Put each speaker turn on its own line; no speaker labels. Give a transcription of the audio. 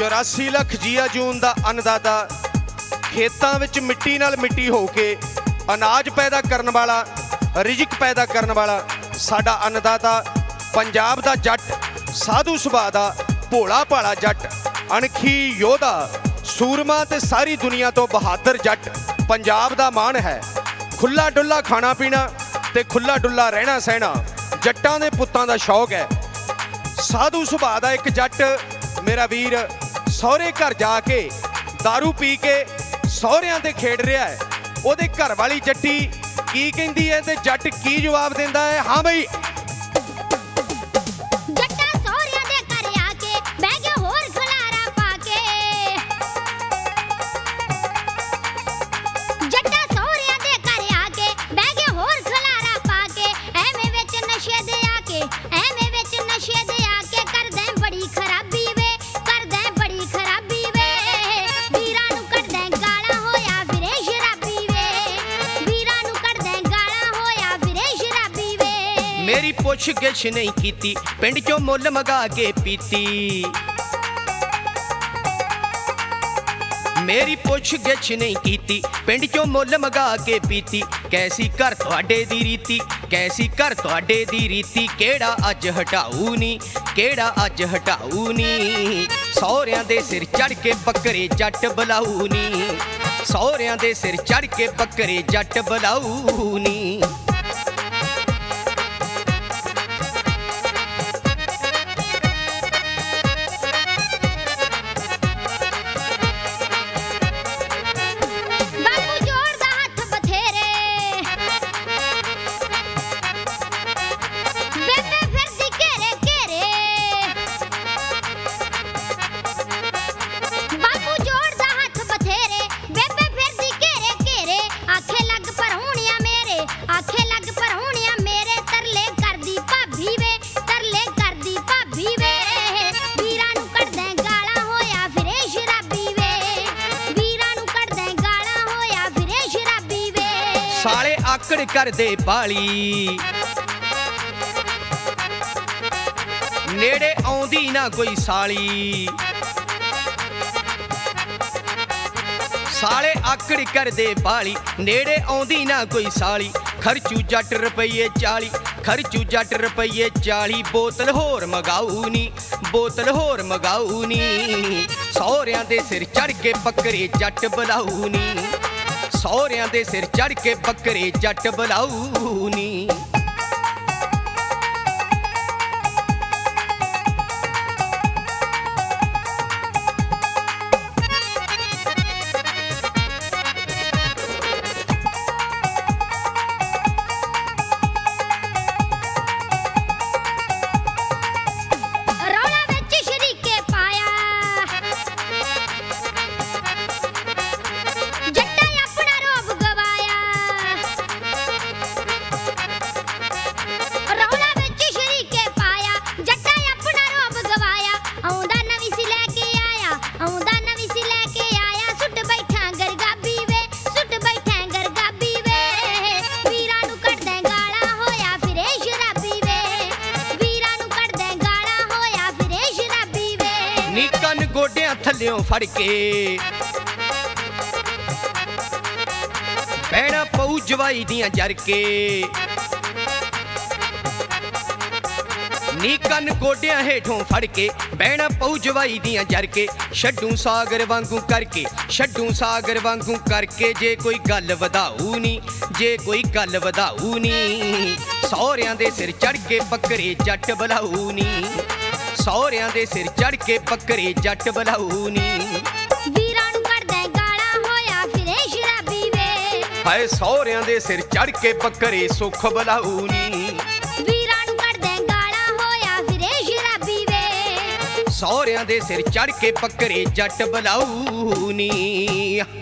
84 ਲੱਖ ਜੀਆ ਜੂਨ ਦਾ ਅੰਨਦਾਤਾ, ਖੇਤਾਂ ਵਿੱਚ ਮਿੱਟੀ ਨਾਲ ਮਿੱਟੀ ਹੋ ਕੇ ਅਨਾਜ ਪੈਦਾ ਕਰਨ ਵਾਲਾ, ਰਿਜ਼ਕ ਪੈਦਾ ਕਰਨ ਵਾਲਾ ਸਾਡਾ ਅੰਨਦਾਤਾ, ਪੰਜਾਬ ਦਾ ਜੱਟ, ਸਾਧੂ ਸੁਭਾਅ ਦਾ ਭੋਲਾ ਭਾਲਾ ਜੱਟ, ਅਣਖੀ ਯੋਧਾ, ਸੂਰਮਾ ਤੇ ਸਾਰੀ ਦੁਨੀਆ ਤੋਂ ਬਹਾਦਰ ਜੱਟ ਪੰਜਾਬ ਦਾ ਮਾਣ ਹੈ। ਖੁੱਲਾ ਡੁੱਲਾ ਖਾਣਾ ਪੀਣਾ ਤੇ ਖੁੱਲਾ ਡੁੱਲਾ ਰਹਿਣਾ ਸਹਿਣਾ ਜੱਟਾਂ ਦੇ ਪੁੱਤਾਂ ਦਾ ਸ਼ੌਕ ਹੈ। ਸਾਧੂ ਸੁਭਾਅ ਦਾ ਇੱਕ ਜੱਟ ਮੇਰਾ ਵੀਰ ਸਹੁਰੇ ਘਰ ਜਾ ਕੇ ਦਾਰੂ ਪੀ ਕੇ ਸਹੁਰਿਆਂ ਤੇ ਖੇਡ ਰਿਹਾ ਹੈ। ਉਹਦੇ ਘਰ ਵਾਲੀ ਜੱਟੀ ਕੀ ਕਹਿੰਦੀ ਹੈ ਤੇ ਜੱਟ ਕੀ ਜਵਾਬ ਦਿੰਦਾ ਹੈ? ਹਾਂ ਬਈ, ਮੇਰੀ ਪੁੱਛ ਗਿੱਛ ਨਹੀਂ ਕੀਤੀ, ਪਿੰਡ ਚੋਂ ਮੁੱਲ ਮਗਾ ਕੇ ਪੀਤੀ। ਮੇਰੀ ਪੁੱਛ ਗਿੱਛ ਨਹੀਂ ਕੀਤੀ, ਪਿੰਡ ਚੋਂ ਮੁੱਲ ਮਗਾ ਕੇ ਪੀਤੀ। ਕੈਸੀ ਘਰ ਤੁਹਾਡੇ ਦੀ ਰੀਤੀ, ਕੈਸੀ ਘਰ ਤੁਹਾਡੇ ਦੀ ਰੀਤੀ, ਕਿਹੜਾ ਅੱਜ ਹਟਾਊ ਨੀ, ਕਿਹੜਾ ਅੱਜ ਹਟਾਊ ਨੀ। ਸਹੁਰਿਆਂ ਦੇ ਸਿਰ ਚੜ ਕੇ ਬੱਕਰੇ ਜੱਟ ਬਲਾਊ ਨੀ, ਸਹੁਰਿਆਂ ਦੇ ਸਿਰ ਚੜ ਕੇ ਬੱਕਰੇ ਜੱਟ ਬਲਾਊ ਨੀ। ਸਾਲੇ ਆਕੜ ਕਰਦੇ ਬਾਲੀ, ਨੇੜੇ ਆਉਂਦੀ ਨਾ ਕੋਈ ਸਾਲੀ। ਸਾਲੇ ਆਕੜ ਕਰਦੇ ਬਾਲੀ, ਨੇੜੇ ਆਉਂਦੀ ਨਾ ਕੋਈ ਸਾਲੀ। ਖਰਚੂ ਜੱਟ ਰੁਪਈਏ 40, ਖਰਚੂ ਜੱਟ ਰੁਪਈਏ 40। ਬੋਤਲ ਹੋਰ ਮਗਾਊ ਨੀ, ਬੋਤਲ ਹੋਰ ਮਗਾਊ ਨੀ। ਸਹੁਰਿਆਂ ਦੇ ਸਿਰ ਚੜ ਕੇ ਬੱਕਰੇ ਜੱਟ ਬਲਾਊ ਨੀ, ਸਹੁਰਿਆਂ ਦੇ ਸਿਰ ਚੜ ਕੇ ਬੱਕਰੇ ਜੱਟ ਬਲਾਊ ਨੀ। ਨੀ ਕੰਨ ਗੋਡਿਆਂ ਥੱਲਿਓਂ ਫੜ ਕੇ ਬਹਿਣਾ ਪਊ ਜਵਾਈ ਦੀਆਂ ਜਰ ਕੇ। ਨੀ ਕੰਨ ਗੋਡਿਆਂ ਹੇਠੋਂ ਫੜ ਕੇ ਬਹਿਣਾ ਪਊ ਜਵਾਈ ਦੀਆਂ ਜਰ ਕੇ। ਛੱਡੂ ਸਾਗਰ ਵਾਂਗੂ ਕਰਕੇ, ਛੱਡੂ ਸਾਗਰ ਵਾਂਗੂ ਕਰਕੇ। ਜੇ ਕੋਈ ਗੱਲ ਵਧਾਊ ਨੀ, ਜੇ ਕੋਈ ਗੱਲ ਵਧਾਊ ਨੀ। ਸਹੁਰਿਆਂ ਦੇ ਸਿਰ ਚੜ ਕੇ ਬੱਕਰੇ ਜੱਟ ਬਲਾਊ ਨੀ, ਸਹੁਰਿਆਂ ਦੇ ਸਿਰ ਚੜ ਕੇ ਬੱਕਰੇ ਜੱਟ ਬਲਾਊ ਨੀ।
ਵੀਰਾਂ ਨੂੰ ਕੱਢਦਾ ਗਾਲਾਂ ਹੋਇਆ ਫਿਰੇ ਸ਼ਰਾਬੀ ਵੇ,
ਹਾਏ ਸਹੁਰਿਆਂ ਦੇ ਸਿਰ ਚੜ ਕੇ ਬੱਕਰੇ ਸੁੱਖ ਬਲਾਊ ਨੀ।
ਵੀਰਾਂ ਨੂੰ ਕੱਢਦਾ ਗਾਲਾਂ ਹੋਇਆ ਫਿਰੇ ਸ਼ਰਾਬੀ ਵੇ,
ਸਹੁਰਿਆਂ ਦੇ ਸਿਰ ਚੜ ਕੇ ਬੱਕਰੇ ਜੱਟ ਬਲਾਊ ਨੀ।